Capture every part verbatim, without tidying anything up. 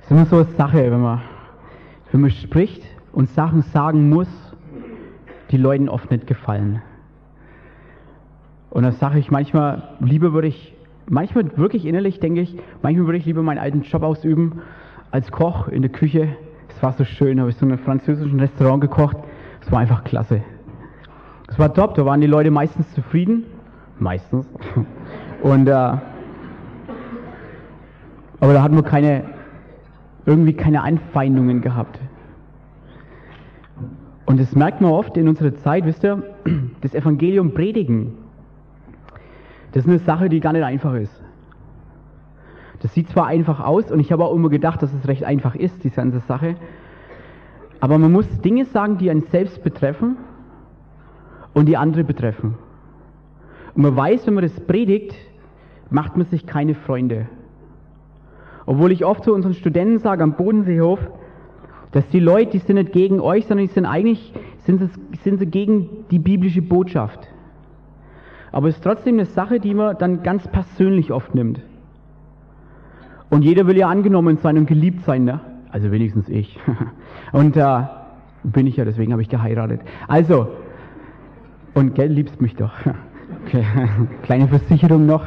ist immer so eine Sache, wenn man, wenn man spricht und Sachen sagen muss, die Leuten oft nicht gefallen. Und dann sage ich manchmal, lieber würde ich, manchmal wirklich innerlich denke ich, manchmal würde ich lieber meinen alten Job ausüben, als Koch in der Küche. Es war so schön, habe ich so in einem französischen Restaurant gekocht. Es war einfach klasse. Es war top, da waren die Leute meistens zufrieden. Meistens. Und, äh, aber da hatten wir keine, irgendwie keine Anfeindungen gehabt. Und das merkt man oft in unserer Zeit, wisst ihr, das Evangelium predigen. Das ist eine Sache, die gar nicht einfach ist. Das sieht zwar einfach aus und ich habe auch immer gedacht, dass es recht einfach ist, diese ganze Sache. Aber man muss Dinge sagen, die einen selbst betreffen und die andere betreffen. Und man weiß, wenn man das predigt, macht man sich keine Freunde. Obwohl ich oft zu unseren Studenten sage am Bodenseehof, dass die Leute, die sind nicht gegen euch, sondern die sind eigentlich sind sie, sind sie gegen die biblische Botschaft. Aber es ist trotzdem eine Sache, die man dann ganz persönlich oft nimmt. Und jeder will ja angenommen sein und geliebt sein, ne? Also wenigstens ich. Und äh, bin ich ja, deswegen habe ich geheiratet. Also, und gell, liebst mich doch. Okay. Kleine Versicherung noch.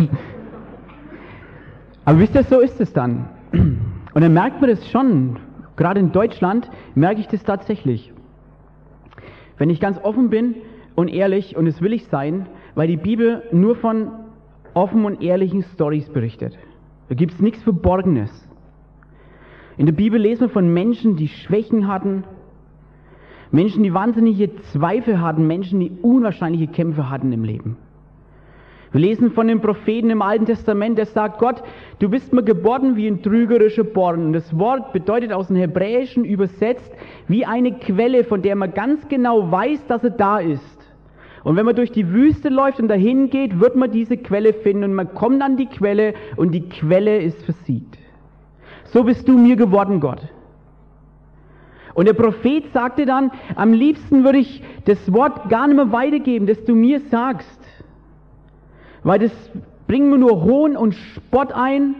Aber wisst ihr, so ist es dann. Und dann merkt man das schon, gerade in Deutschland merke ich das tatsächlich. Wenn ich ganz offen bin und ehrlich, und das will ich sein, weil die Bibel nur von offen und ehrlichen Storys berichtet. Da gibt es nichts Verborgenes. In der Bibel lesen wir von Menschen, die Schwächen hatten, Menschen, die wahnsinnige Zweifel hatten, Menschen, die unwahrscheinliche Kämpfe hatten im Leben. Wir lesen von dem Propheten im Alten Testament, der sagt, Gott, du bist mir geboren wie ein trügerischer Born. Und das Wort bedeutet aus dem Hebräischen übersetzt wie eine Quelle, von der man ganz genau weiß, dass er da ist. Und wenn man durch die Wüste läuft und dahin geht, wird man diese Quelle finden und man kommt an die Quelle und die Quelle ist versiegt. So bist du mir geworden, Gott. Und der Prophet sagte dann, am liebsten würde ich das Wort gar nicht mehr weitergeben, das du mir sagst. Weil das bringt mir nur Hohn und Spott ein.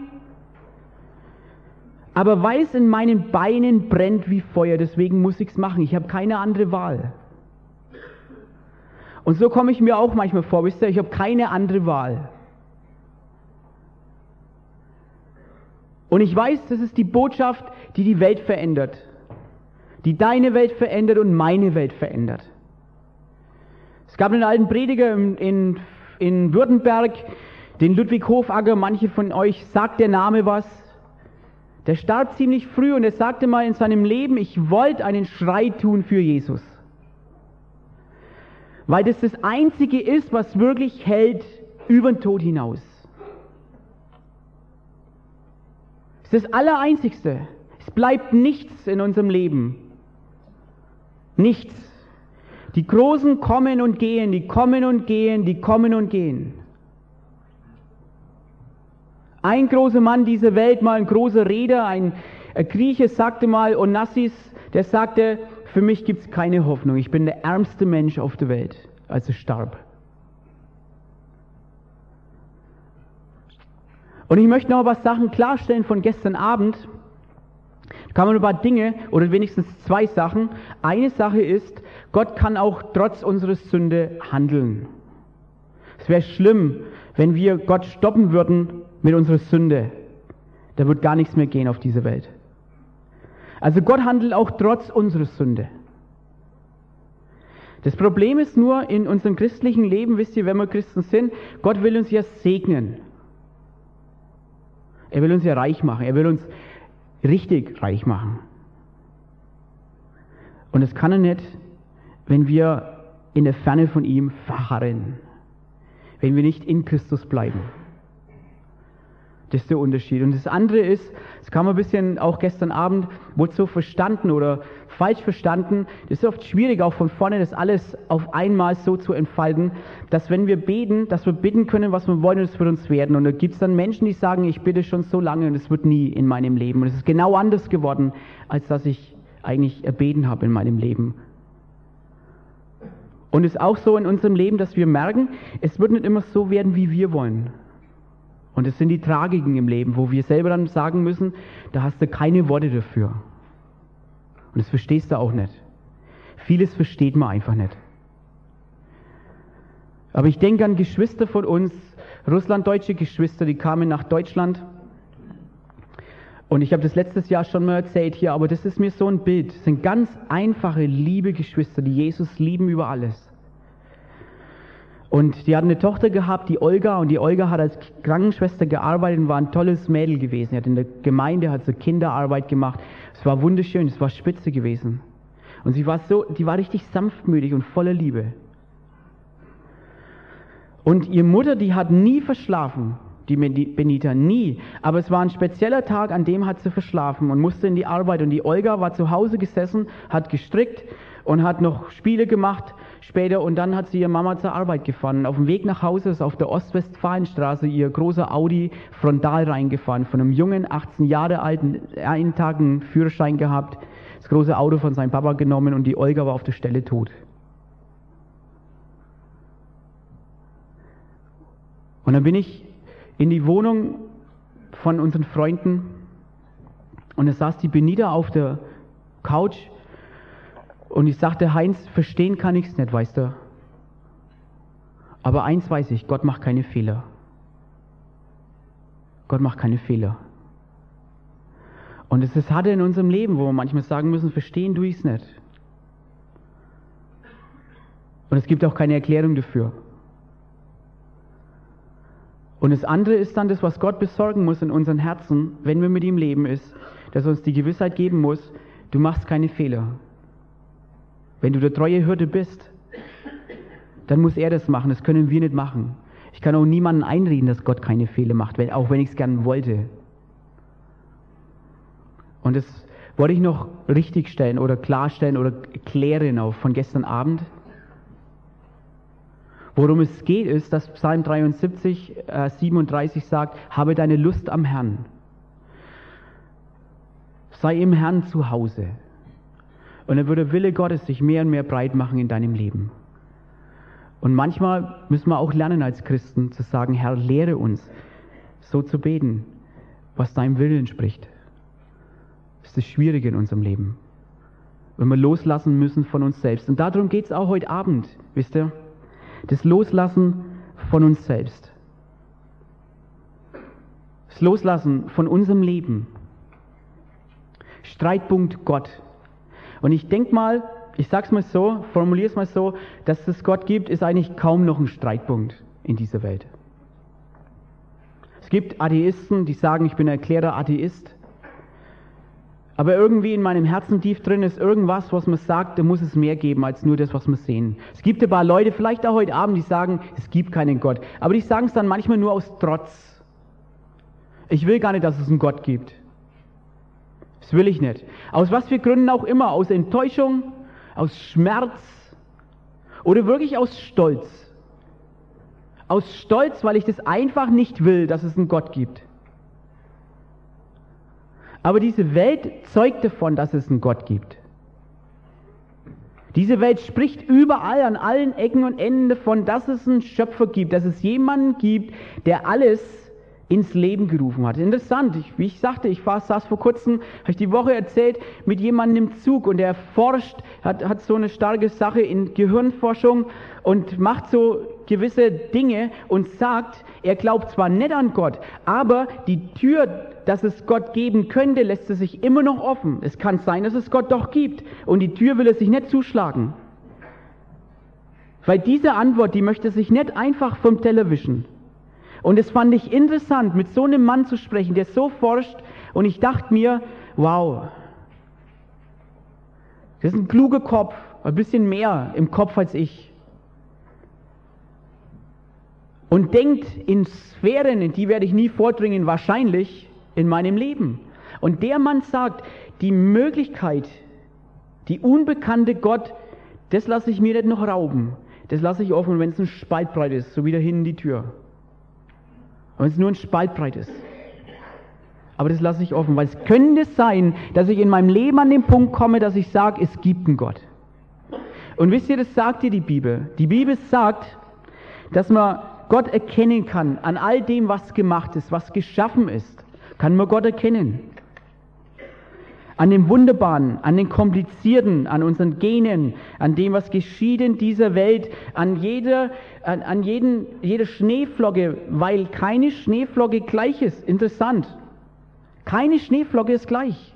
Aber weil es in meinen Beinen brennt wie Feuer, deswegen muss ich es machen. Ich habe keine andere Wahl. Und so komme ich mir auch manchmal vor, wisst ihr, ich habe keine andere Wahl. Und ich weiß, das ist die Botschaft, die die Welt verändert. Die deine Welt verändert und meine Welt verändert. Es gab einen alten Prediger in, in, in Württemberg, den Ludwig Hofacker, manche von euch sagt der Name was. Der starb ziemlich früh und er sagte mal in seinem Leben, ich wollte einen Schrei tun für Jesus. Weil das das Einzige ist, was wirklich hält über den Tod hinaus. Es ist das Allereinzigste. Es bleibt nichts in unserem Leben. Nichts. Die Großen kommen und gehen, die kommen und gehen, die kommen und gehen. Ein großer Mann dieser Welt, mal ein großer Redner, ein Grieche, sagte mal, Onassis, der sagte, für mich gibt es keine Hoffnung. Ich bin der ärmste Mensch auf der Welt, als er starb. Und ich möchte noch ein paar Sachen klarstellen von gestern Abend. Da kann man ein paar Dinge, oder wenigstens zwei Sachen. Eine Sache ist, Gott kann auch trotz unserer Sünde handeln. Es wäre schlimm, wenn wir Gott stoppen würden mit unserer Sünde. Da wird gar nichts mehr gehen auf dieser Welt. Also Gott handelt auch trotz unserer Sünde. Das Problem ist nur, in unserem christlichen Leben, wisst ihr, wenn wir Christen sind, Gott will uns ja segnen. Er will uns ja reich machen. Er will uns richtig reich machen. Und das kann er nicht, wenn wir in der Ferne von ihm verharren. Wenn wir nicht in Christus bleiben. Das ist der Unterschied. Und das andere ist, das kam ein bisschen auch gestern Abend, wurde so verstanden oder falsch verstanden. Das ist oft schwierig, auch von vorne das alles auf einmal so zu entfalten, dass wenn wir beten, dass wir bitten können, was wir wollen, und es wird uns werden. Und da gibt es dann Menschen, die sagen, ich bitte schon so lange und es wird nie in meinem Leben. Und es ist genau anders geworden, als dass ich eigentlich erbeten habe in meinem Leben. Und es ist auch so in unserem Leben, dass wir merken, es wird nicht immer so werden, wie wir wollen. Und es sind die Tragiken im Leben, wo wir selber dann sagen müssen, da hast du keine Worte dafür. Und das verstehst du auch nicht. Vieles versteht man einfach nicht. Aber ich denke an Geschwister von uns, russlanddeutsche Geschwister, die kamen nach Deutschland. Und ich habe das letztes Jahr schon mal erzählt hier, aber das ist mir so ein Bild. Das sind ganz einfache, liebe Geschwister, die Jesus lieben über alles. Und die hatten eine Tochter gehabt, die Olga, und die Olga hat als Krankenschwester gearbeitet und war ein tolles Mädel gewesen. Sie hat in der Gemeinde, hat so Kinderarbeit gemacht. Es war wunderschön, es war spitze gewesen. Und sie war so, die war richtig sanftmütig und voller Liebe. Und ihre Mutter, die hat nie verschlafen, die Benita, nie. Aber es war ein spezieller Tag, an dem hat sie verschlafen und musste in die Arbeit. Und die Olga war zu Hause gesessen, hat gestrickt und hat noch Spiele gemacht später. Und dann hat sie ihre Mama zur Arbeit gefahren. Auf dem Weg nach Hause ist auf der Ostwestfalenstraße ihr großer Audi frontal reingefahren. Von einem jungen, achtzehn Jahre alten, einen Tag einen Führerschein gehabt, das große Auto von seinem Papa genommen und die Olga war auf der Stelle tot. Und dann bin ich in die Wohnung von unseren Freunden und da saß die Benita auf der Couch und ich sagte, Heinz, verstehen kann ich's nicht, weißt du. Aber eins weiß ich, Gott macht keine Fehler. Gott macht keine Fehler. Und es ist hart in unserem Leben, wo wir manchmal sagen müssen, verstehen du ich's nicht. Und es gibt auch keine Erklärung dafür. Und das andere ist dann das, was Gott besorgen muss in unseren Herzen, wenn wir mit ihm leben, ist, dass er uns die Gewissheit geben muss, du machst keine Fehler. Wenn du der treue Hirte bist, dann muss er das machen, das können wir nicht machen. Ich kann auch niemandem einreden, dass Gott keine Fehler macht, auch wenn ich es gerne wollte. Und das wollte ich noch richtigstellen oder klarstellen oder klären auch von gestern Abend. Worum es geht, ist, dass Psalm dreiundsiebzig, äh, siebenunddreißig sagt, habe deine Lust am Herrn. Sei im Herrn zu Hause. Und dann wird der Wille Gottes sich mehr und mehr breit machen in deinem Leben. Und manchmal müssen wir auch lernen als Christen zu sagen, Herr, lehre uns, so zu beten, was deinem Willen entspricht. Das ist das Schwierige in unserem Leben. Wenn wir loslassen müssen von uns selbst. Und darum geht es auch heute Abend, wisst ihr? Das Loslassen von uns selbst. Das Loslassen von unserem Leben. Streitpunkt Gott. Und ich denke mal, ich sag's mal so, formuliere es mal so, dass es Gott gibt, ist eigentlich kaum noch ein Streitpunkt in dieser Welt. Es gibt Atheisten, die sagen, ich bin ein erklärter Atheist. Aber irgendwie in meinem Herzen tief drin ist irgendwas, was man sagt, da muss es mehr geben als nur das, was wir sehen. Es gibt ein paar Leute, vielleicht auch heute Abend, die sagen, es gibt keinen Gott. Aber die sagen es dann manchmal nur aus Trotz. Ich will gar nicht, dass es einen Gott gibt. Das will ich nicht. Aus was für Gründen auch immer. Aus Enttäuschung, aus Schmerz oder wirklich aus Stolz. Aus Stolz, weil ich das einfach nicht will, dass es einen Gott gibt. Aber diese Welt zeugt davon, dass es einen Gott gibt. Diese Welt spricht überall, an allen Ecken und Enden davon, dass es einen Schöpfer gibt, dass es jemanden gibt, der alles ins Leben gerufen hat. Interessant, ich, wie ich sagte, ich war, saß vor kurzem, habe ich die Woche erzählt, mit jemandem im Zug und der forscht, hat, hat so eine starke Sache in Gehirnforschung und macht so gewisse Dinge und sagt, er glaubt zwar nicht an Gott, aber die Tür, dass es Gott geben könnte, lässt er sich immer noch offen. Es kann sein, dass es Gott doch gibt und die Tür will er sich nicht zuschlagen. Weil diese Antwort, die möchte sich nicht einfach vom Teller wischen. Und es fand ich interessant, mit so einem Mann zu sprechen, der so forscht. Und ich dachte mir, wow, das ist ein kluger Kopf, ein bisschen mehr im Kopf als ich. Und denkt in Sphären, in die werde ich nie vordringen, wahrscheinlich in meinem Leben. Und der Mann sagt, die Möglichkeit, die unbekannte Gott, das lasse ich mir nicht noch rauben. Das lasse ich offen, wenn es ein Spalt breit ist, so wie da hinten die Tür. Wenn es nur ein Spalt breit ist. Aber das lasse ich offen, weil es könnte sein, dass ich in meinem Leben an den Punkt komme, dass ich sage, es gibt einen Gott. Und wisst ihr, das sagt dir die Bibel. Die Bibel sagt, dass man Gott erkennen kann an all dem, was gemacht ist, was geschaffen ist, kann man Gott erkennen. An dem Wunderbaren, an den Komplizierten, an unseren Genen, an dem, was geschieht in dieser Welt, an jeder, an, an jeden, jeder Schneeflocke, weil keine Schneeflocke gleich ist. Interessant. Keine Schneeflocke ist gleich.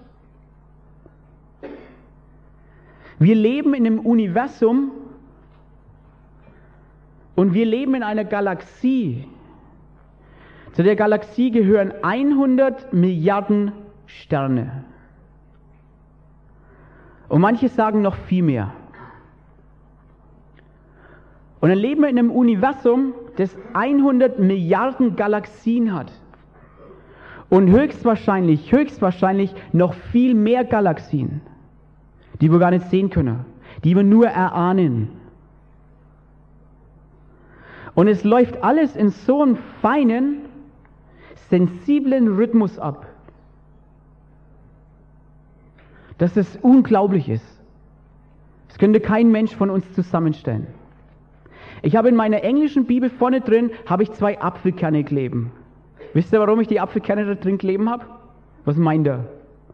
Wir leben in einem Universum und wir leben in einer Galaxie. Zu der Galaxie gehören hundert Milliarden Sterne. Und manche sagen noch viel mehr. Und dann leben wir in einem Universum, das hundert Milliarden Galaxien hat. Und höchstwahrscheinlich, höchstwahrscheinlich noch viel mehr Galaxien, die wir gar nicht sehen können, die wir nur erahnen. Und es läuft alles in so einem feinen, sensiblen Rhythmus ab, dass es unglaublich ist. Das könnte kein Mensch von uns zusammenstellen. Ich habe in meiner englischen Bibel vorne drin, habe ich zwei Apfelkerne kleben. Wisst ihr, warum ich die Apfelkerne da drin kleben habe? Was meint ihr?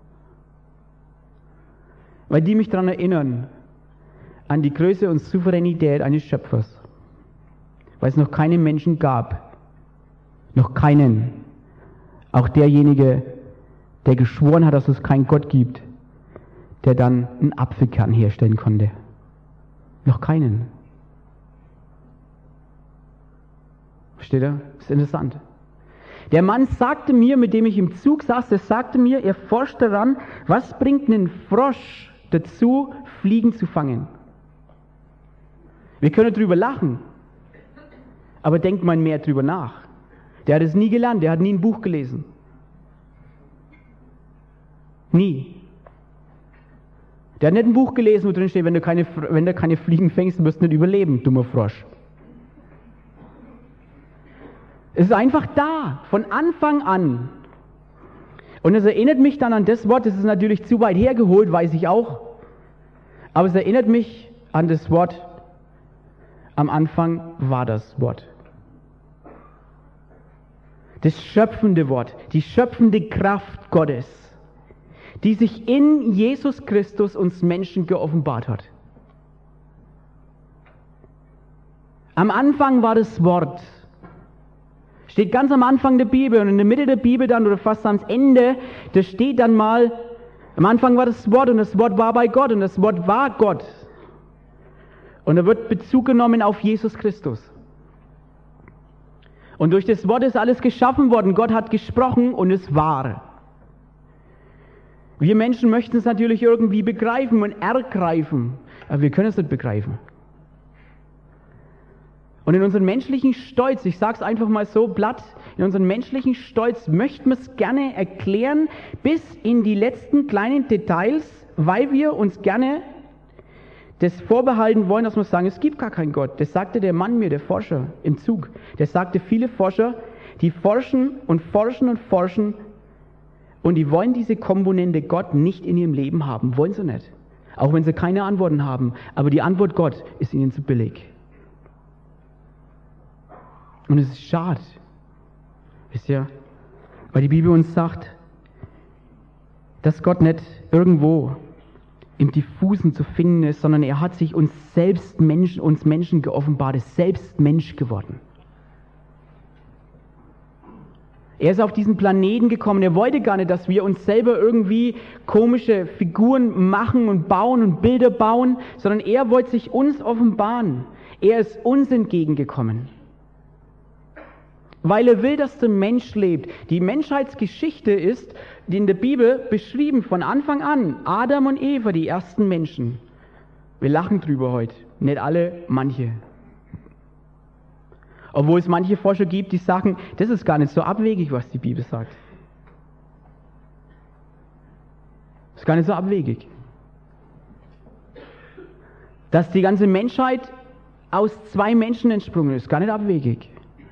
Weil die mich daran erinnern, an die Größe und Souveränität eines Schöpfers. Weil es noch keinen Menschen gab. Noch keinen. Auch derjenige, der geschworen hat, dass es keinen Gott gibt, der dann einen Apfelkern herstellen konnte. Noch keinen. Versteht ihr? Das ist interessant. Der Mann sagte mir, mit dem ich im Zug saß, der sagte mir, er forscht daran, was bringt einen Frosch dazu, Fliegen zu fangen. Wir können drüber lachen, aber denkt mal mehr drüber nach. Der hat es nie gelernt, der hat nie ein Buch gelesen. Nie. Der hat nicht ein Buch gelesen, wo drin steht, wenn du keine, wenn du keine Fliegen fängst, wirst du nicht überleben, dummer Frosch. Es ist einfach da, von Anfang an. Und es erinnert mich dann an das Wort, das ist natürlich zu weit hergeholt, weiß ich auch. Aber es erinnert mich an das Wort, am Anfang war das Wort. Das schöpfende Wort, die schöpfende Kraft Gottes, die sich in Jesus Christus uns Menschen geoffenbart hat. Am Anfang war das Wort. Steht ganz am Anfang der Bibel und in der Mitte der Bibel dann oder fast ans Ende, da steht dann mal, am Anfang war das Wort und das Wort war bei Gott und das Wort war Gott. Und da wird Bezug genommen auf Jesus Christus. Und durch das Wort ist alles geschaffen worden. Gott hat gesprochen und es war. Wir Menschen möchten es natürlich irgendwie begreifen und ergreifen, aber wir können es nicht begreifen. Und in unserem menschlichen Stolz, ich sage es einfach mal so platt, in unserem menschlichen Stolz möchten wir es gerne erklären, bis in die letzten kleinen Details, weil wir uns gerne das vorbehalten wollen, dass wir sagen, es gibt gar keinen Gott. Das sagte der Mann mir, der Forscher im Zug. Der sagte, viele Forscher, die forschen und forschen und forschen und die wollen diese Komponente Gott nicht in ihrem Leben haben. Wollen sie nicht. Auch wenn sie keine Antworten haben. Aber die Antwort Gott ist ihnen zu billig. Und es ist schade. Wisst ihr? Weil die Bibel uns sagt, dass Gott nicht irgendwo im Diffusen zu finden ist, sondern er hat sich uns selbst Menschen, uns Menschen geoffenbart, ist selbst Mensch geworden. Er ist auf diesen Planeten gekommen, er wollte gar nicht, dass wir uns selber irgendwie komische Figuren machen und bauen und Bilder bauen, sondern er wollte sich uns offenbaren. Er ist uns entgegengekommen. Weil er will, dass der Mensch lebt. Die Menschheitsgeschichte ist die in der Bibel beschrieben von Anfang an. Adam und Eva, die ersten Menschen. Wir lachen drüber heute. Nicht alle, manche. Obwohl es manche Forscher gibt, die sagen, das ist gar nicht so abwegig, was die Bibel sagt. Das ist gar nicht so abwegig. Dass die ganze Menschheit aus zwei Menschen entsprungen ist, gar nicht abwegig.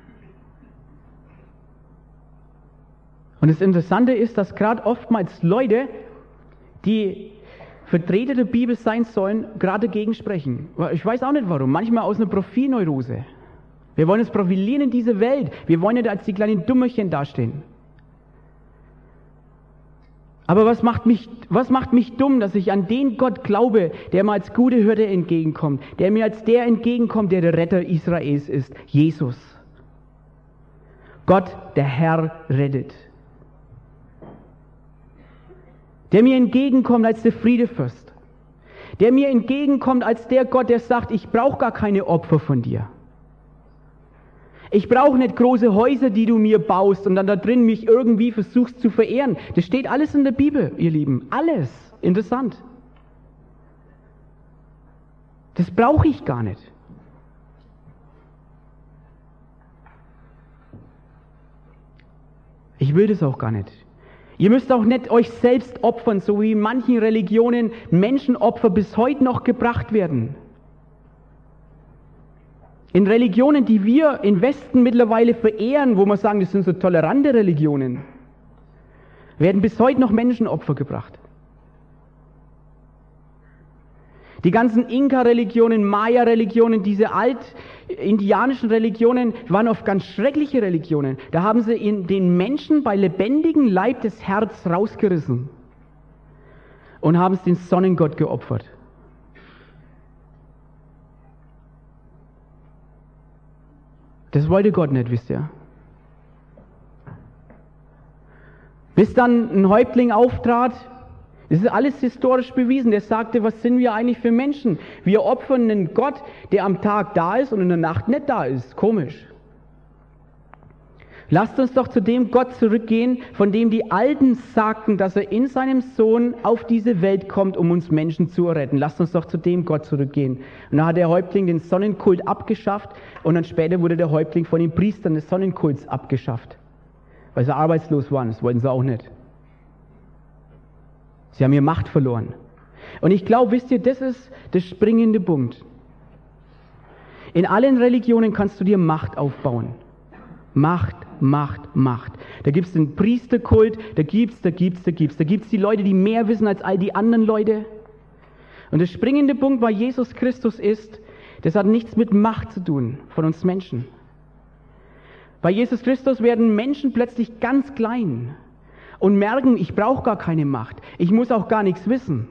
Und das Interessante ist, dass gerade oftmals Leute, die Vertreter der Bibel sein sollen, gerade dagegen sprechen. Ich weiß auch nicht warum. Manchmal aus einer Prophetneurose. Wir wollen uns profilieren in dieser Welt. Wir wollen nicht als die kleinen Dummerchen dastehen. Aber was macht mich, was macht mich dumm, dass ich an den Gott glaube, der mir als gute Hürde entgegenkommt, der mir als der entgegenkommt, der der Retter Israels ist, Jesus. Gott, der Herr, rettet. Der mir entgegenkommt als der Friedefürst. Der mir entgegenkommt als der Gott, der sagt, ich brauche gar keine Opfer von dir. Ich brauche nicht große Häuser, die du mir baust und dann da drin mich irgendwie versuchst zu verehren. Das steht alles in der Bibel, ihr Lieben. Alles. Interessant. Das brauche ich gar nicht. Ich will das auch gar nicht. Ihr müsst auch nicht euch selbst opfern, so wie in manchen Religionen Menschenopfer bis heute noch gebracht werden. In Religionen, die wir im Westen mittlerweile verehren, wo wir sagen, das sind so tolerante Religionen, werden bis heute noch Menschenopfer gebracht. Die ganzen Inka-Religionen, Maya-Religionen, diese alt-indianischen Religionen waren oft ganz schreckliche Religionen. Da haben sie in den Menschen bei lebendigem Leib das Herz rausgerissen und haben es den Sonnengott geopfert. Das wollte Gott nicht, wisst ihr. Bis dann ein Häuptling auftrat, das ist alles historisch bewiesen, der sagte, was sind wir eigentlich für Menschen? Wir opfern einen Gott, der am Tag da ist und in der Nacht nicht da ist. Komisch. Lasst uns doch zu dem Gott zurückgehen, von dem die Alten sagten, dass er in seinem Sohn auf diese Welt kommt, um uns Menschen zu retten. Lasst uns doch zu dem Gott zurückgehen. Und dann hat der Häuptling den Sonnenkult abgeschafft und dann später wurde der Häuptling von den Priestern des Sonnenkults abgeschafft, weil sie arbeitslos waren. Das wollten sie auch nicht. Sie haben ihre Macht verloren. Und ich glaube, wisst ihr, das ist der springende Punkt. In allen Religionen kannst du dir Macht aufbauen. Macht, Macht, Macht. Da gibt es den Priesterkult, da gibt's, da gibt's, da gibt's. Da gibt es die Leute, die mehr wissen als all die anderen Leute. Und der springende Punkt bei Jesus Christus ist, das hat nichts mit Macht zu tun von uns Menschen. Bei Jesus Christus werden Menschen plötzlich ganz klein und merken, ich brauche gar keine Macht. Ich muss auch gar nichts wissen.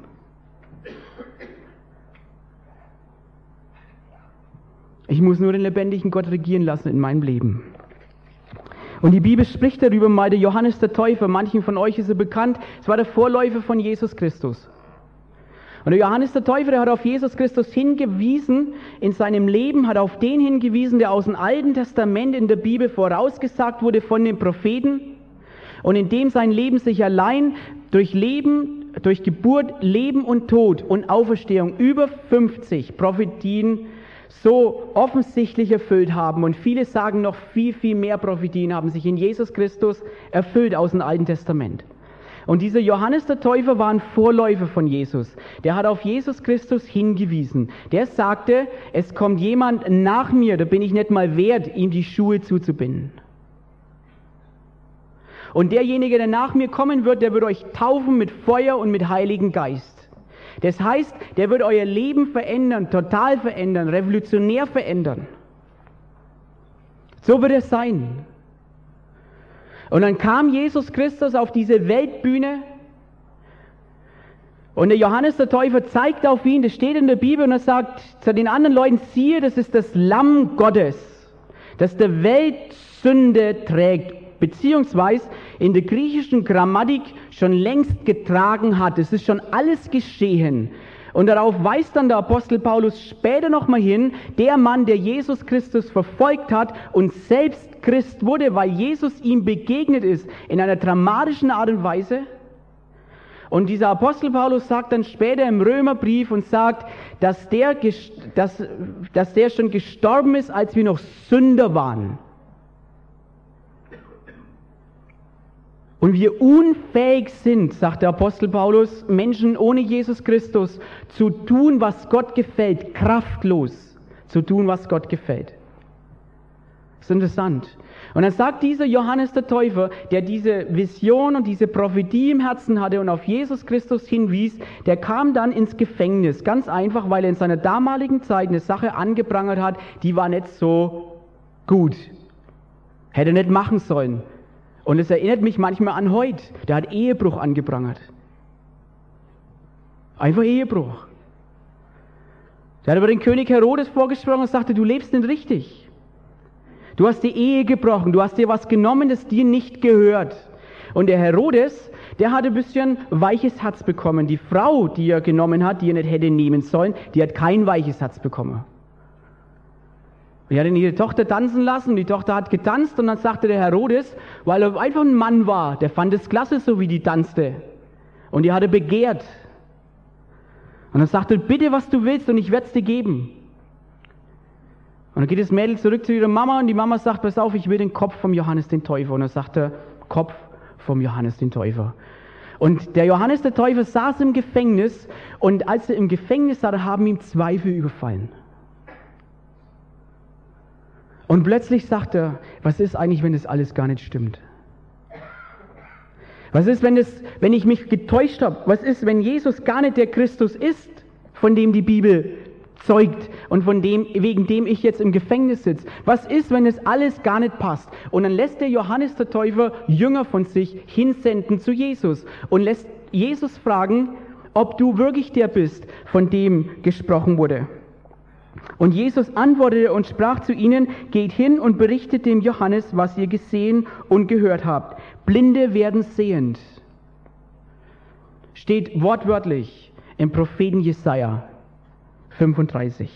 Ich muss nur den lebendigen Gott regieren lassen in meinem Leben. Und die Bibel spricht darüber mal, der Johannes der Täufer, manchen von euch ist er bekannt, es war der Vorläufer von Jesus Christus. Und der Johannes der Täufer, der hat auf Jesus Christus hingewiesen, in seinem Leben hat auf den hingewiesen, der aus dem Alten Testament in der Bibel vorausgesagt wurde von den Propheten und in dem sein Leben sich allein durch Leben, durch Geburt, Leben und Tod und Auferstehung über fünfzig Prophetien so offensichtlich erfüllt haben. Und viele sagen noch viel, viel mehr Prophetien haben sich in Jesus Christus erfüllt aus dem Alten Testament. Und dieser Johannes der Täufer war ein Vorläufer von Jesus. Der hat auf Jesus Christus hingewiesen. Der sagte, es kommt jemand nach mir, da bin ich nicht mal wert, ihm die Schuhe zuzubinden. Und derjenige, der nach mir kommen wird, der wird euch taufen mit Feuer und mit Heiligen Geist. Das heißt, der wird euer Leben verändern, total verändern, revolutionär verändern. So wird es sein. Und dann kam Jesus Christus auf diese Weltbühne und der Johannes der Täufer zeigt auf ihn, das steht in der Bibel, und er sagt zu den anderen Leuten, siehe, das ist das Lamm Gottes, das der Welt Sünde trägt, beziehungsweise in der griechischen Grammatik schon längst getragen hat. Es ist schon alles geschehen. Und darauf weist dann der Apostel Paulus später nochmal hin, der Mann, der Jesus Christus verfolgt hat und selbst Christ wurde, weil Jesus ihm begegnet ist in einer dramatischen Art und Weise. Und dieser Apostel Paulus sagt dann später im Römerbrief und sagt, dass der, dass, dass der schon gestorben ist, als wir noch Sünder waren. Und wir unfähig sind, sagt der Apostel Paulus, Menschen ohne Jesus Christus zu tun, was Gott gefällt, kraftlos zu tun, was Gott gefällt. Das ist interessant. Und dann sagt dieser Johannes der Täufer, der diese Vision und diese Prophetie im Herzen hatte und auf Jesus Christus hinwies, der kam dann ins Gefängnis. Ganz einfach, weil er in seiner damaligen Zeit eine Sache angeprangert hat, die war nicht so gut. Hätte er nicht machen sollen. Und es erinnert mich manchmal an heute. Der hat Ehebruch angeprangert. Einfach Ehebruch. Der hat über den König Herodes vorgesprochen und sagte, du lebst nicht richtig. Du hast die Ehe gebrochen, du hast dir was genommen, das dir nicht gehört. Und der Herodes, der hat ein bisschen weiches Herz bekommen. Die Frau, die er genommen hat, die er nicht hätte nehmen sollen, die hat kein weiches Herz bekommen. Und er hat ihre Tochter tanzen lassen, die Tochter hat getanzt und dann sagte der Herodes, weil er einfach ein Mann war, der fand es klasse, so wie die tanzte. Und die hatte begehrt. Und dann sagte er, bitte was du willst und ich werde es dir geben. Und dann geht das Mädel zurück zu ihrer Mama und die Mama sagt, pass auf, ich will den Kopf vom Johannes den Täufer. Und dann sagt er, Kopf vom Johannes den Täufer. Und der Johannes der Täufer saß im Gefängnis und als er im Gefängnis saß, haben ihm Zweifel überfallen. Und plötzlich sagt er, was ist eigentlich, wenn das alles gar nicht stimmt? Was ist, wenn, das, wenn ich mich getäuscht habe? Was ist, wenn Jesus gar nicht der Christus ist, von dem die Bibel zeugt und von dem, wegen dem ich jetzt im Gefängnis sitze? Was ist, wenn das alles gar nicht passt? Und dann lässt der Johannes der Täufer Jünger von sich hinsenden zu Jesus und lässt Jesus fragen, ob du wirklich der bist, von dem gesprochen wurde. Und Jesus antwortete und sprach zu ihnen, geht hin und berichtet dem Johannes, was ihr gesehen und gehört habt. Blinde werden sehend. Steht wortwörtlich im Propheten Jesaja fünfunddreißig.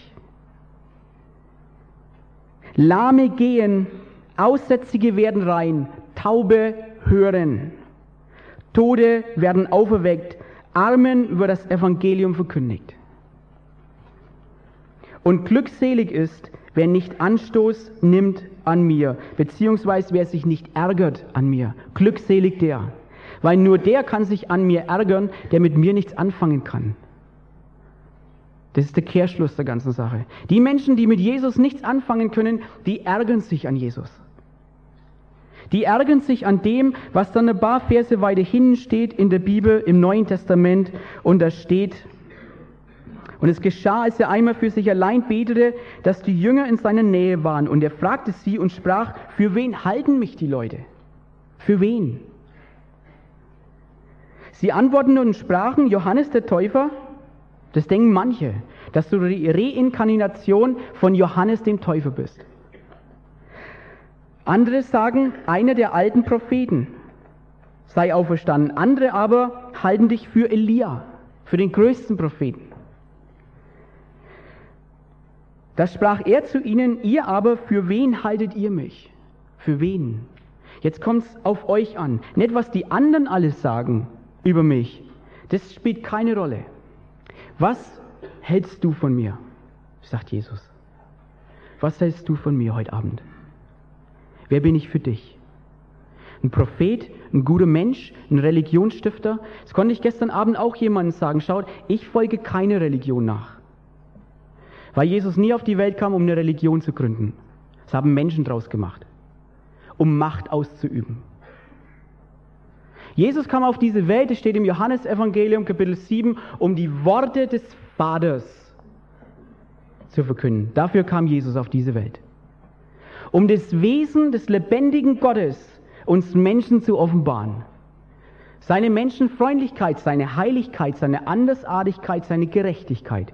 Lahme gehen, Aussätzige werden rein, Taube hören. Tote werden auferweckt, Armen wird das Evangelium verkündigt. Und glückselig ist, wer nicht Anstoß nimmt an mir, beziehungsweise wer sich nicht ärgert an mir. Glückselig der. Weil nur der kann sich an mir ärgern, der mit mir nichts anfangen kann. Das ist der Kehrschluss der ganzen Sache. Die Menschen, die mit Jesus nichts anfangen können, die ärgern sich an Jesus. Die ärgern sich an dem, was dann ein paar Verse weiter hinten steht in der Bibel, im Neuen Testament, und da steht: Und es geschah, als er einmal für sich allein betete, dass die Jünger in seiner Nähe waren. Und er fragte sie und sprach, für wen halten mich die Leute? Für wen? Sie antworteten und sprachen, Johannes der Täufer. Das denken manche, dass du die Reinkarnation von Johannes dem Täufer bist. Andere sagen, einer der alten Propheten sei auferstanden. Andere aber halten dich für Elia, für den größten Propheten. Da sprach er zu ihnen, ihr aber, für wen haltet ihr mich? Für wen? Jetzt kommt es auf euch an. Nicht, was die anderen alles sagen über mich. Das spielt keine Rolle. Was hältst du von mir? Sagt Jesus. Was hältst du von mir heute Abend? Wer bin ich für dich? Ein Prophet, ein guter Mensch, ein Religionsstifter? Das konnte ich gestern Abend auch jemandem sagen. Schaut, ich folge keine Religion nach. Weil Jesus nie auf die Welt kam, um eine Religion zu gründen. Das haben Menschen draus gemacht, um Macht auszuüben. Jesus kam auf diese Welt, es steht im Johannesevangelium Kapitel sieben, um die Worte des Vaters zu verkünden. Dafür kam Jesus auf diese Welt. Um das Wesen des lebendigen Gottes uns Menschen zu offenbaren. Seine Menschenfreundlichkeit, seine Heiligkeit, seine Andersartigkeit, seine Gerechtigkeit.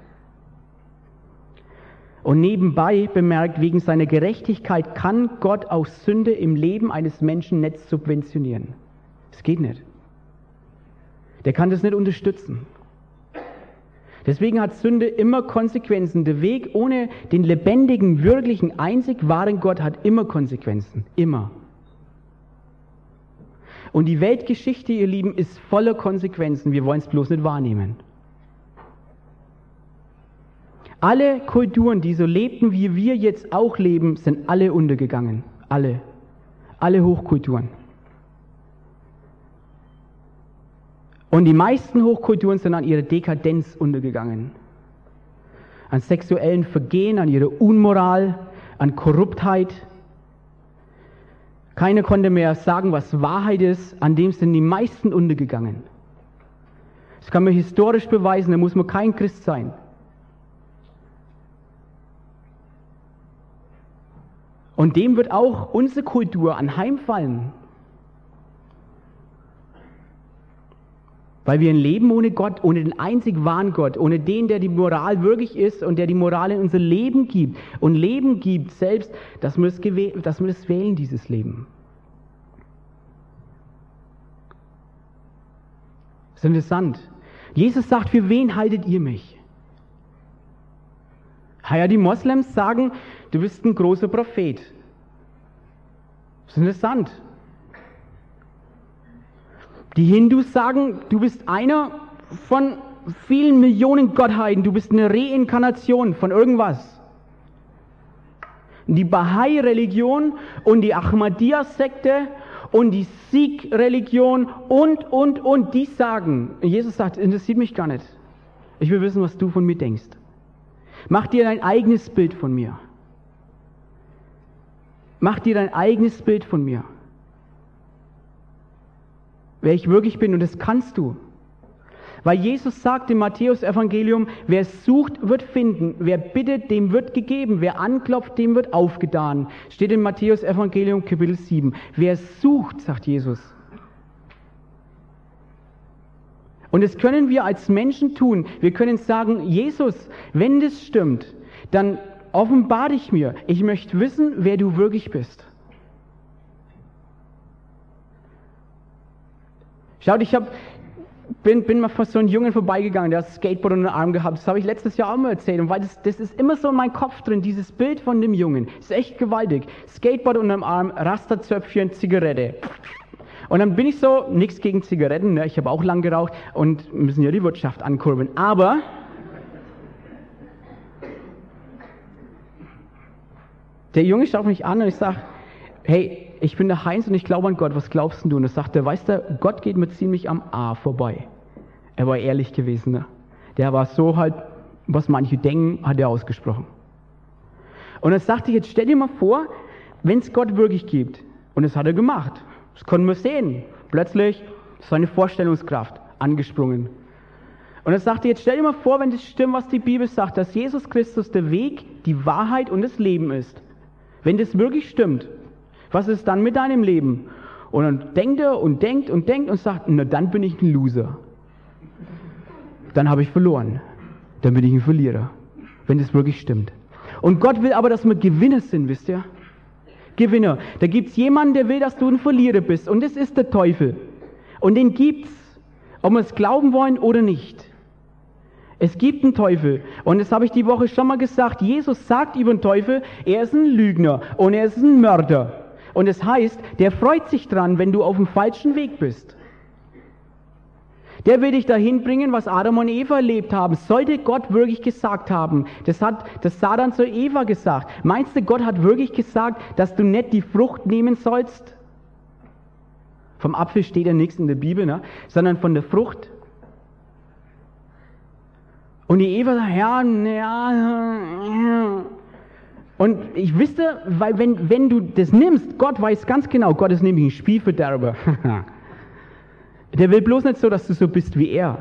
Und nebenbei bemerkt, wegen seiner Gerechtigkeit kann Gott auch Sünde im Leben eines Menschen nicht subventionieren. Das geht nicht. Der kann das nicht unterstützen. Deswegen hat Sünde immer Konsequenzen. Der Weg ohne den lebendigen, wirklichen, einzig wahren Gott hat immer Konsequenzen. Immer. Und die Weltgeschichte, ihr Lieben, ist voller Konsequenzen. Wir wollen es bloß nicht wahrnehmen. Alle Kulturen, die so lebten, wie wir jetzt auch leben, sind alle untergegangen. Alle. Alle Hochkulturen. Und die meisten Hochkulturen sind an ihrer Dekadenz untergegangen. An sexuellen Vergehen, an ihrer Unmoral, an Korruptheit. Keiner konnte mehr sagen, was Wahrheit ist. An dem sind die meisten untergegangen. Das kann man historisch beweisen, da muss man kein Christ sein. Und dem wird auch unsere Kultur anheimfallen. Weil wir ein Leben ohne Gott, ohne den einzig wahren Gott, ohne den, der die Moral wirklich ist und der die Moral in unser Leben gibt und Leben gibt selbst, dass wir das, gewäh- dass wir das wählen, dieses Leben. Das ist interessant. Jesus sagt, für wen haltet ihr mich? Ja, die Moslems sagen, du bist ein großer Prophet. Das ist interessant. Die Hindus sagen, du bist einer von vielen Millionen Gottheiten, du bist eine Reinkarnation von irgendwas. Die Bahai-Religion und die Ahmadiyya-Sekte und die Sikh-Religion und, und, und, die sagen, Jesus sagt, interessiert mich gar nicht. Ich will wissen, was du von mir denkst. Mach dir dein eigenes Bild von mir. Mach dir dein eigenes Bild von mir. Wer ich wirklich bin, und das kannst du. Weil Jesus sagt im Matthäus-Evangelium, wer sucht, wird finden, wer bittet, dem wird gegeben, wer anklopft, dem wird aufgetan. Steht im Matthäus-Evangelium Kapitel sieben. Wer sucht, sagt Jesus. Und das können wir als Menschen tun. Wir können sagen, Jesus, wenn das stimmt, dann offenbar dich mir. Ich möchte wissen, wer du wirklich bist. Schaut, ich hab, bin, bin mal vor so einem Jungen vorbeigegangen, der hat Skateboard unter den Arm gehabt. Das habe ich letztes Jahr auch mal erzählt. Und weil das, das ist immer so in meinem Kopf drin, dieses Bild von dem Jungen. Das ist echt gewaltig. Skateboard unter dem Arm, Rasterzöpfchen, Zigarette. Und dann bin ich so, nichts gegen Zigaretten, ne? Ich habe auch lang geraucht und müssen ja die Wirtschaft ankurbeln. Aber der Junge schaut mich an und ich sage, hey, ich bin der Heinz und ich glaube an Gott, was glaubst du? Und er sagte, weißt du, Gott geht mir ziemlich am A vorbei. Er war ehrlich gewesen. Ne? Der war so halt, was manche denken, hat er ausgesprochen. Und dann sagte ich, jetzt stell dir mal vor, wenn es Gott wirklich gibt. Und das hat er gemacht. Das konnten wir sehen. Plötzlich seine Vorstellungskraft angesprungen. Und er sagte, jetzt stell dir mal vor, wenn das stimmt, was die Bibel sagt, dass Jesus Christus der Weg, die Wahrheit und das Leben ist. Wenn das wirklich stimmt, was ist dann mit deinem Leben? Und dann denkt er und denkt und denkt und sagt, na dann bin ich ein Loser. Dann habe ich verloren. Dann bin ich ein Verlierer. Wenn das wirklich stimmt. Und Gott will aber, dass wir Gewinner sind, wisst ihr? Gewinner. Da gibt es jemanden, der will, dass du ein Verlierer bist. Und das ist der Teufel. Und den gibt's, ob wir es glauben wollen oder nicht. Es gibt einen Teufel. Und das habe ich die Woche schon mal gesagt. Jesus sagt über den Teufel, er ist ein Lügner und er ist ein Mörder. Und es heißt, der freut sich dran, wenn du auf dem falschen Weg bist. Der will dich dahin bringen, was Adam und Eva erlebt haben. Sollte Gott wirklich gesagt haben, das hat das Satan zu Eva gesagt. Meinst du, Gott hat wirklich gesagt, dass du nicht die Frucht nehmen sollst? Vom Apfel steht ja nichts in der Bibel, ne? Sondern von der Frucht. Und die Eva sagt, ja, ja. Und ich wüsste, weil wenn, wenn du das nimmst, Gott weiß ganz genau, Gott ist nämlich ein Spielverderber. Der will bloß nicht so, dass du so bist wie er.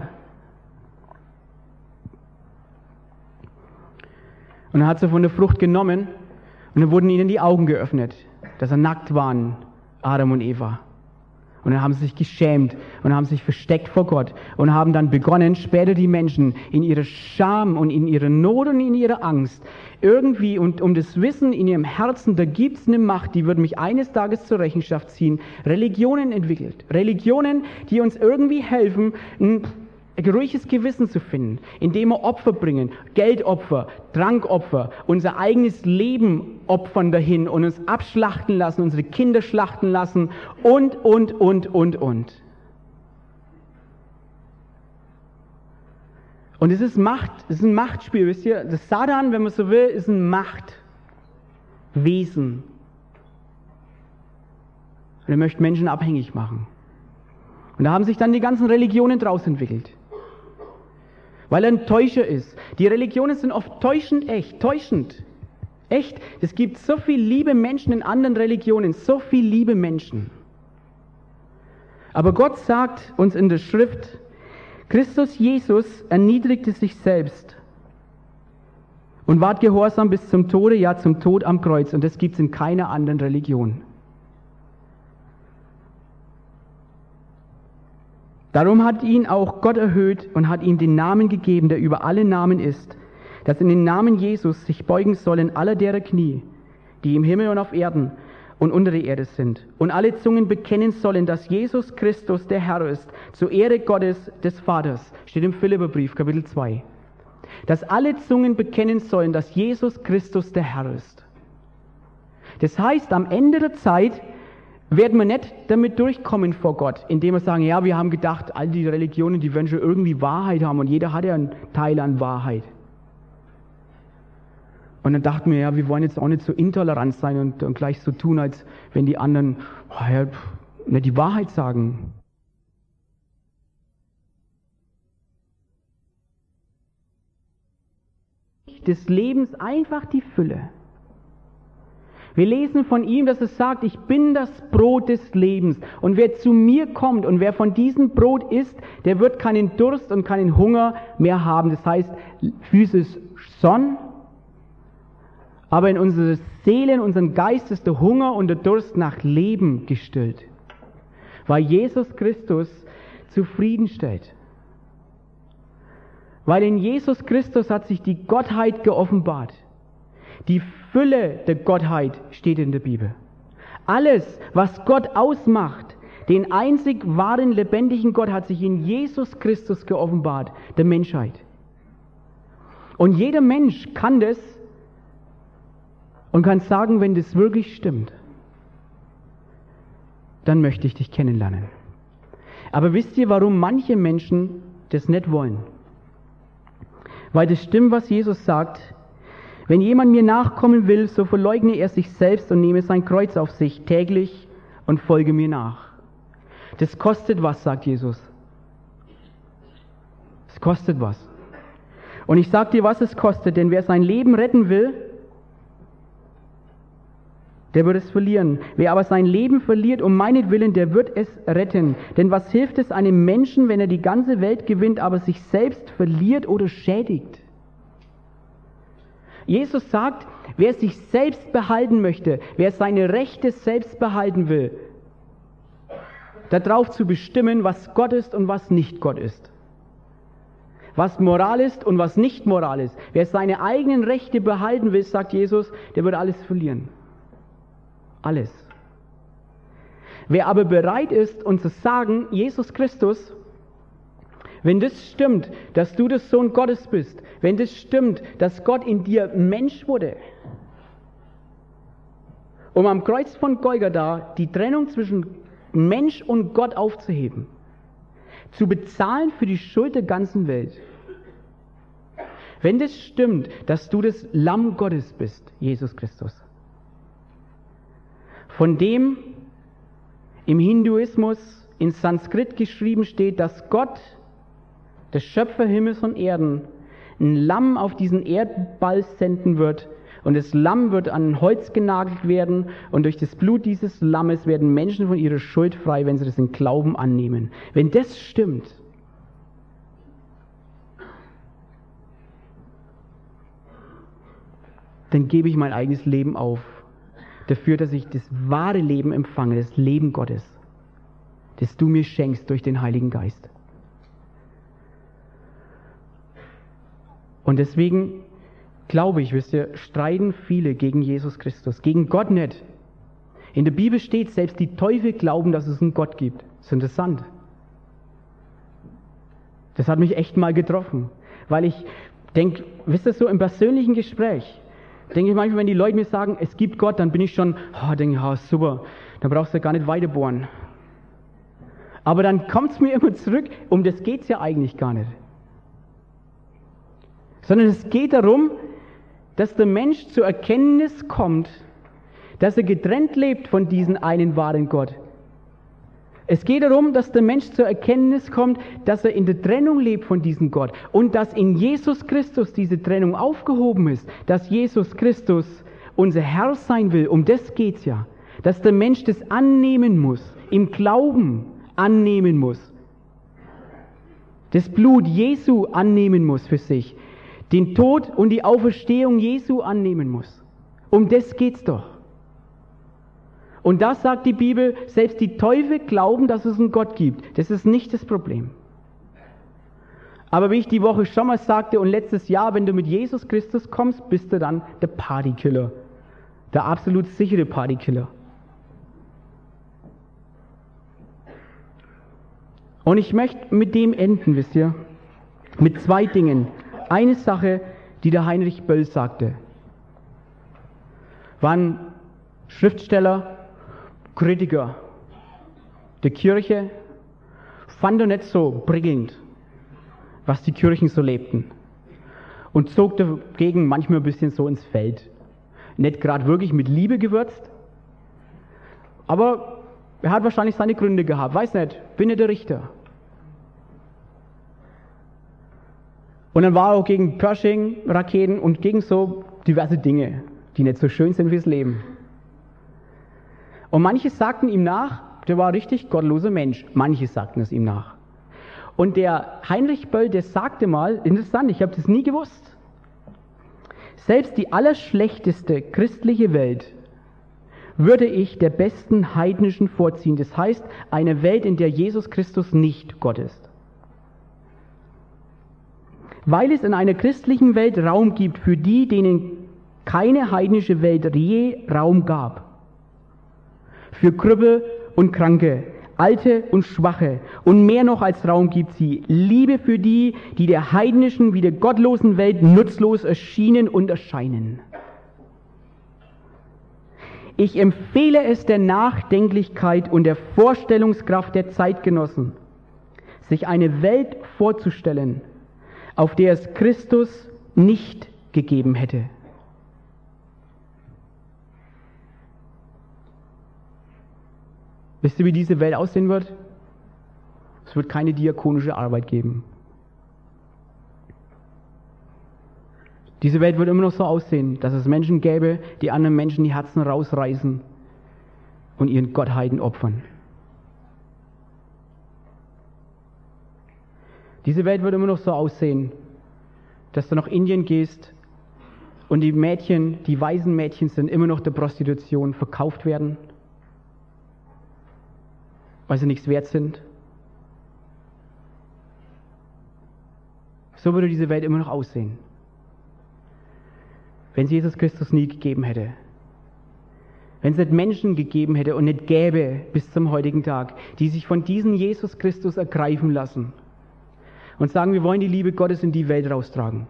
Und dann hat sie von der Frucht genommen und dann wurden ihnen die Augen geöffnet, dass sie nackt waren, Adam und Eva. Und dann haben sie sich geschämt und haben sich versteckt vor Gott und haben dann begonnen, später die Menschen in ihrer Scham und in ihrer Not und in ihrer Angst irgendwie und um das Wissen in ihrem Herzen, da gibt es eine Macht, die wird mich eines Tages zur Rechenschaft ziehen, Religionen entwickelt. Religionen, die uns irgendwie helfen, ein ruhiges Gewissen zu finden, indem wir Opfer bringen, Geldopfer, Trankopfer, unser eigenes Leben opfern dahin und uns abschlachten lassen, unsere Kinder schlachten lassen und, und, und, und, und. Und es ist Macht, es ist ein Machtspiel, wisst ihr? Das Satan, wenn man so will, ist ein Machtwesen. Und er möchte Menschen abhängig machen. Und da haben sich dann die ganzen Religionen draus entwickelt. Weil er ein Täuscher ist. Die Religionen sind oft täuschend echt, täuschend. Echt, es gibt so viel liebe Menschen in anderen Religionen, so viel liebe Menschen. Aber Gott sagt uns in der Schrift, Christus Jesus erniedrigte sich selbst und ward gehorsam bis zum Tode, ja zum Tod am Kreuz. Und das gibt es in keiner anderen Religion. Darum hat ihn auch Gott erhöht und hat ihm den Namen gegeben, der über alle Namen ist, dass in den Namen Jesus sich beugen sollen alle derer Knie, die im Himmel und auf Erden und unter der Erde sind. Und alle Zungen bekennen sollen, dass Jesus Christus der Herr ist, zur Ehre Gottes des Vaters. Steht im Philipperbrief, Kapitel zwei. Dass alle Zungen bekennen sollen, dass Jesus Christus der Herr ist. Das heißt, am Ende der Zeit werden wir nicht damit durchkommen vor Gott, indem wir sagen, ja, wir haben gedacht, all die Religionen, die werden schon irgendwie Wahrheit haben und jeder hat ja einen Teil an Wahrheit. Und dann dachten wir, ja, wir wollen jetzt auch nicht so intolerant sein und, und gleich so tun, als wenn die anderen oh ja, nicht die Wahrheit sagen. Des Lebens einfach die Fülle. Wir lesen von ihm, dass er sagt, ich bin das Brot des Lebens. Und wer zu mir kommt und wer von diesem Brot isst, der wird keinen Durst und keinen Hunger mehr haben. Das heißt, physisch schon, aber in unserer Seele, in unserem Geist ist der Hunger und der Durst nach Leben gestillt. Weil Jesus Christus zufriedenstellt. Weil in Jesus Christus hat sich die Gottheit geoffenbart. Die Fülle der Gottheit steht in der Bibel. Alles, was Gott ausmacht, den einzig wahren, lebendigen Gott, hat sich in Jesus Christus geoffenbart, der Menschheit. Und jeder Mensch kann das und kann sagen, wenn das wirklich stimmt, dann möchte ich dich kennenlernen. Aber wisst ihr, warum manche Menschen das nicht wollen? Weil das stimmt, was Jesus sagt. Wenn jemand mir nachkommen will, so verleugne er sich selbst und nehme sein Kreuz auf sich täglich und folge mir nach. Das kostet was, sagt Jesus. Es kostet was. Und ich sage dir, was es kostet, denn wer sein Leben retten will, der wird es verlieren. Wer aber sein Leben verliert um meinetwillen, der wird es retten. Denn was hilft es einem Menschen, wenn er die ganze Welt gewinnt, aber sich selbst verliert oder schädigt? Jesus sagt, wer sich selbst behalten möchte, wer seine Rechte selbst behalten will, darauf zu bestimmen, was Gott ist und was nicht Gott ist. Was Moral ist und was nicht Moral ist. Wer seine eigenen Rechte behalten will, sagt Jesus, der wird alles verlieren. Alles. Wer aber bereit ist, uns zu sagen, Jesus Christus, wenn das stimmt, dass du der Sohn Gottes bist, wenn das stimmt, dass Gott in dir Mensch wurde, um am Kreuz von Golgatha die Trennung zwischen Mensch und Gott aufzuheben, zu bezahlen für die Schuld der ganzen Welt. Wenn das stimmt, dass du das Lamm Gottes bist, Jesus Christus, von dem im Hinduismus in Sanskrit geschrieben steht, dass Gott, der Schöpfer Himmels und Erden, ein Lamm auf diesen Erdball senden wird und das Lamm wird an ein Holz genagelt werden und durch das Blut dieses Lammes werden Menschen von ihrer Schuld frei, wenn sie das in Glauben annehmen. Wenn das stimmt, dann gebe ich mein eigenes Leben auf, dafür, dass ich das wahre Leben empfange, das Leben Gottes, das du mir schenkst durch den Heiligen Geist. Und deswegen glaube ich, wisst ihr, streiten viele gegen Jesus Christus, gegen Gott nicht. In der Bibel steht, selbst die Teufel glauben, dass es einen Gott gibt. Das ist interessant. Das hat mich echt mal getroffen, weil ich denke, wisst ihr, so im persönlichen Gespräch, denke ich manchmal, wenn die Leute mir sagen, es gibt Gott, dann bin ich schon, oh, denke ich, oh, super, dann brauchst du gar nicht weiterbohren. Aber dann kommt es mir immer zurück, um das geht es ja eigentlich gar nicht. Sondern es geht darum, dass der Mensch zur Erkenntnis kommt, dass er getrennt lebt von diesem einen wahren Gott. Es geht darum, dass der Mensch zur Erkenntnis kommt, dass er in der Trennung lebt von diesem Gott und dass in Jesus Christus diese Trennung aufgehoben ist, dass Jesus Christus unser Herr sein will. Um das geht's ja. Dass der Mensch das annehmen muss, im Glauben annehmen muss. Das Blut Jesu annehmen muss für sich. den Tod und die Auferstehung Jesu annehmen muss. Um das geht's doch. Und das sagt die Bibel, selbst die Teufel glauben, dass es einen Gott gibt. Das ist nicht das Problem. Aber wie ich die Woche schon mal sagte und letztes Jahr, wenn du mit Jesus Christus kommst, bist du dann der Partykiller. Der absolut sichere Partykiller. Und ich möchte mit dem enden, wisst ihr, mit zwei Dingen. Eine Sache, die der Heinrich Böll sagte, war ein Schriftsteller, Kritiker der Kirche, fand er nicht so prickelnd, was die Kirchen so lebten, und zog dagegen manchmal ein bisschen so ins Feld. Nicht gerade wirklich mit Liebe gewürzt, aber er hat wahrscheinlich seine Gründe gehabt, weiß nicht, bin nicht der Richter. Und dann war er auch gegen Pershing, Raketen und gegen so diverse Dinge, die nicht so schön sind fürs Leben. Und manche sagten ihm nach, der war ein richtig gottloser Mensch. Manche sagten es ihm nach. Und der Heinrich Böll, der sagte mal, interessant, ich habe das nie gewusst, selbst die allerschlechteste christliche Welt würde ich der besten heidnischen vorziehen. Das heißt, eine Welt, in der Jesus Christus nicht Gott ist. Weil es in einer christlichen Welt Raum gibt für die, denen keine heidnische Welt je Raum gab. Für Krüppel und Kranke, Alte und Schwache, und mehr noch als Raum gibt sie Liebe für die, die der heidnischen wie der gottlosen Welt nutzlos erschienen und erscheinen. Ich empfehle es der Nachdenklichkeit und der Vorstellungskraft der Zeitgenossen, sich eine Welt vorzustellen, auf der es Christus nicht gegeben hätte. Wisst ihr, wie diese Welt aussehen wird? Es wird keine diakonische Arbeit geben. Diese Welt wird immer noch so aussehen, dass es Menschen gäbe, die anderen Menschen die Herzen rausreißen und ihren Gottheiten opfern. Diese Welt wird immer noch so aussehen, dass du nach Indien gehst und die Mädchen, die weisen Mädchen sind, immer noch der Prostitution verkauft werden, weil sie nichts wert sind. So würde diese Welt immer noch aussehen, wenn es Jesus Christus nie gegeben hätte. Wenn es nicht Menschen gegeben hätte und nicht gäbe bis zum heutigen Tag, die sich von diesem Jesus Christus ergreifen lassen und sagen, wir wollen die Liebe Gottes in die Welt raustragen.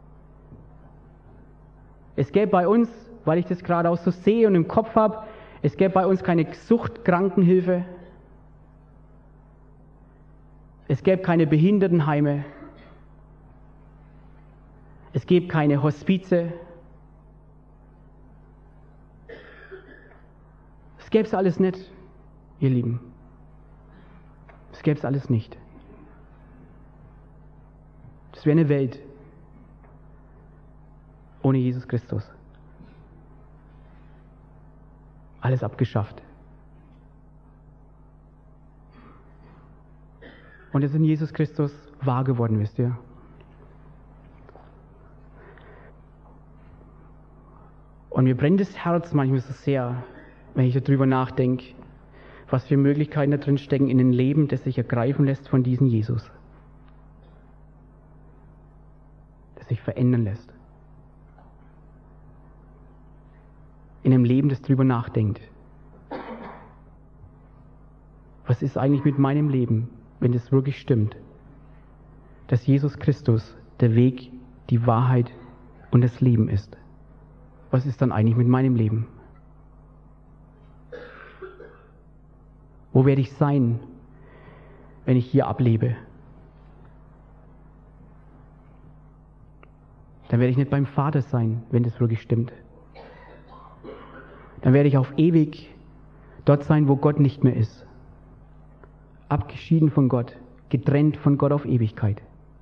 Es gäbe bei uns, weil ich das gerade auch so sehe und im Kopf habe, es gäbe bei uns keine Suchtkrankenhilfe, es gäbe keine Behindertenheime, es gäbe keine Hospize, es gäbe es alles nicht, ihr Lieben. Es gäbe es alles nicht. Das wäre eine Welt ohne Jesus Christus. Alles abgeschafft. Und es ist in Jesus Christus wahr geworden, wisst ihr. Und mir brennt das Herz manchmal so sehr, wenn ich darüber nachdenke, was für Möglichkeiten da drin stecken in ein Leben, das sich ergreifen lässt von diesem Jesus. Das sich verändern lässt. In einem Leben, das darüber nachdenkt. Was ist eigentlich mit meinem Leben, wenn das wirklich stimmt? Dass Jesus Christus der Weg, die Wahrheit und das Leben ist. Was ist dann eigentlich mit meinem Leben? Wo werde ich sein, wenn ich hier ablebe? Dann werde ich nicht beim Vater sein, wenn das wirklich stimmt. Dann werde ich auf ewig dort sein, wo Gott nicht mehr ist. Abgeschieden von Gott, getrennt von Gott auf Ewigkeit.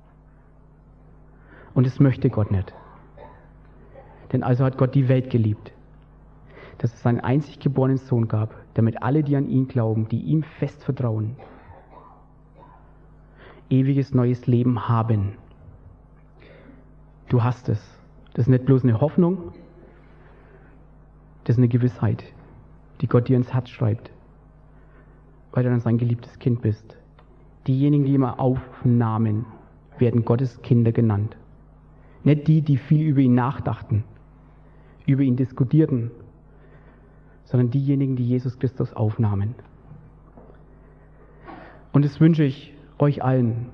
Und das möchte Gott nicht. Denn also hat Gott die Welt geliebt, dass es seinen einzig geborenen Sohn gab, damit alle, die an ihn glauben, die ihm fest vertrauen, ewiges neues Leben haben. Du hast es. Das ist nicht bloß eine Hoffnung, das ist eine Gewissheit, die Gott dir ins Herz schreibt, weil du dann sein geliebtes Kind bist. Diejenigen, die immer aufnahmen, werden Gottes Kinder genannt. Nicht die, die viel über ihn nachdachten, über ihn diskutierten, sondern diejenigen, die Jesus Christus aufnahmen. Und das wünsche ich euch allen,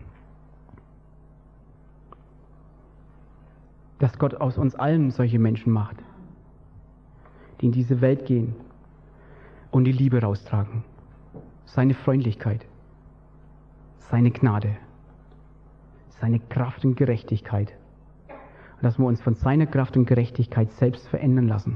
dass Gott aus uns allen solche Menschen macht, die in diese Welt gehen und die Liebe raustragen, seine Freundlichkeit, seine Gnade, seine Kraft und Gerechtigkeit. Und dass wir uns von seiner Kraft und Gerechtigkeit selbst verändern lassen.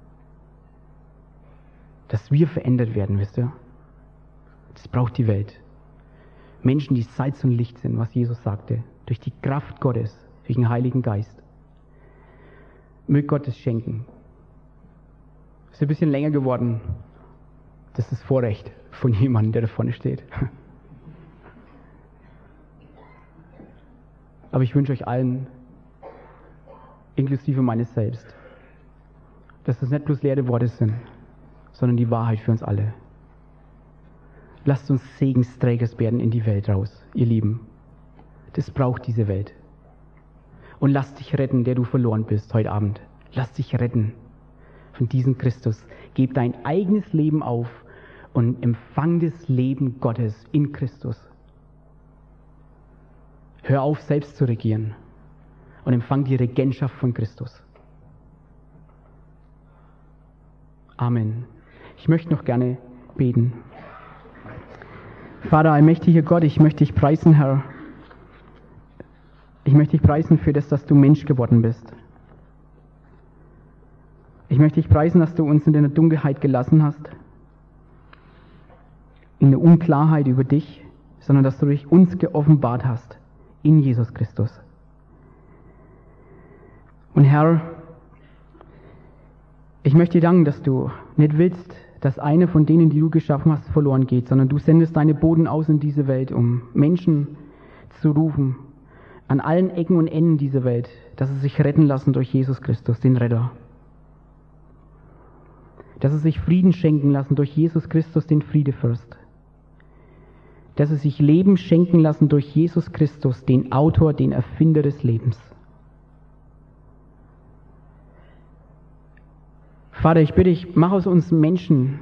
Dass wir verändert werden, wisst ihr? Das braucht die Welt. Menschen, die Salz und Licht sind, was Jesus sagte, durch die Kraft Gottes, durch den Heiligen Geist. Möge Gott es schenken. Ist ein bisschen länger geworden. Das ist das Vorrecht von jemandem, der da vorne steht. Aber ich wünsche euch allen, inklusive meines Selbst, dass das nicht bloß leere Worte sind, sondern die Wahrheit für uns alle. Lasst uns Segensträger werden in die Welt raus, ihr Lieben. Das braucht diese Welt. Und lass dich retten, der du verloren bist heute Abend. Lass dich retten von diesem Christus. Gib dein eigenes Leben auf und empfang das Leben Gottes in Christus. Hör auf, selbst zu regieren und empfang die Regentschaft von Christus. Amen. Ich möchte noch gerne beten. Vater, allmächtiger Gott, ich möchte dich preisen, Herr. Ich möchte dich preisen für das, dass du Mensch geworden bist. Ich möchte dich preisen, dass du uns in der Dunkelheit gelassen hast, in der Unklarheit über dich, sondern dass du durch uns geoffenbart hast, in Jesus Christus. Und Herr, ich möchte dir danken, dass du nicht willst, dass einer von denen, die du geschaffen hast, verloren geht, sondern du sendest deine Boten aus in diese Welt, um Menschen zu rufen, an allen Ecken und Enden dieser Welt, dass sie sich retten lassen durch Jesus Christus, den Retter. Dass sie sich Frieden schenken lassen durch Jesus Christus, den Friedefürst. Dass sie sich Leben schenken lassen durch Jesus Christus, den Autor, den Erfinder des Lebens. Vater, ich bitte dich, mach aus uns Menschen,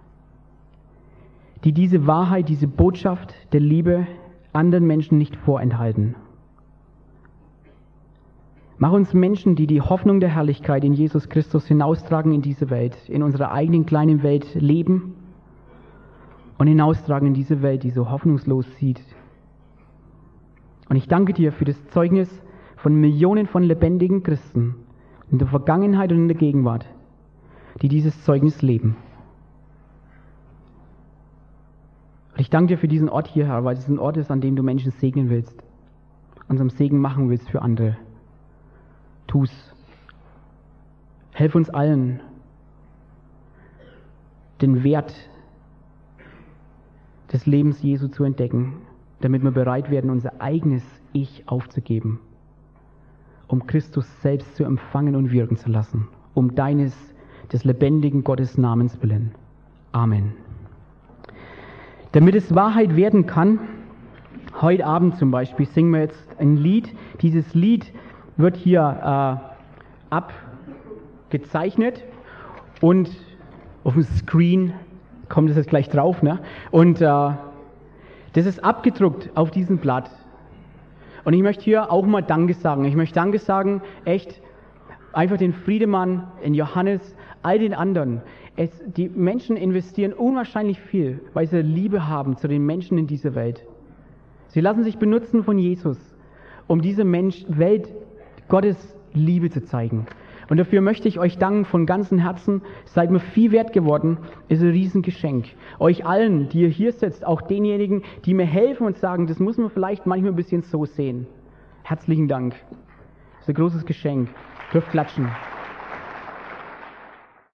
die diese Wahrheit, diese Botschaft der Liebe anderen Menschen nicht vorenthalten. Mach uns Menschen, die die Hoffnung der Herrlichkeit in Jesus Christus hinaustragen in diese Welt, in unserer eigenen kleinen Welt leben und hinaustragen in diese Welt, die so hoffnungslos sieht. Und ich danke dir für das Zeugnis von Millionen von lebendigen Christen in der Vergangenheit und in der Gegenwart, die dieses Zeugnis leben. Und ich danke dir für diesen Ort hier, Herr, weil es ein Ort ist, an dem du Menschen segnen willst, unserem Segen machen willst für andere. Tu's. Helf uns allen, den Wert des Lebens Jesu zu entdecken, damit wir bereit werden, unser eigenes Ich aufzugeben, um Christus selbst zu empfangen und wirken zu lassen, um deines, des lebendigen Gottes Namens willen. Amen. Damit es Wahrheit werden kann, heute Abend zum Beispiel singen wir jetzt ein Lied. Dieses Lied wird hier äh, abgezeichnet und auf dem Screen kommt es jetzt gleich drauf, ne? Und äh, das ist abgedruckt auf diesem Blatt. Und ich möchte hier auch mal Danke sagen. Ich möchte Danke sagen, echt, einfach den Friedemann, den Johannes, all den anderen. Es, die Menschen investieren unwahrscheinlich viel, weil sie Liebe haben zu den Menschen in dieser Welt. Sie lassen sich benutzen von Jesus, um diese Mensch, Welt Gottes Liebe zu zeigen. Und dafür möchte ich euch danken von ganzem Herzen. Seid mir viel wert geworden. Ist ein Riesengeschenk. Euch allen, die ihr hier sitzt, auch denjenigen, die mir helfen und sagen, das muss man vielleicht manchmal ein bisschen so sehen. Herzlichen Dank. Das ist ein großes Geschenk. Dürft klatschen.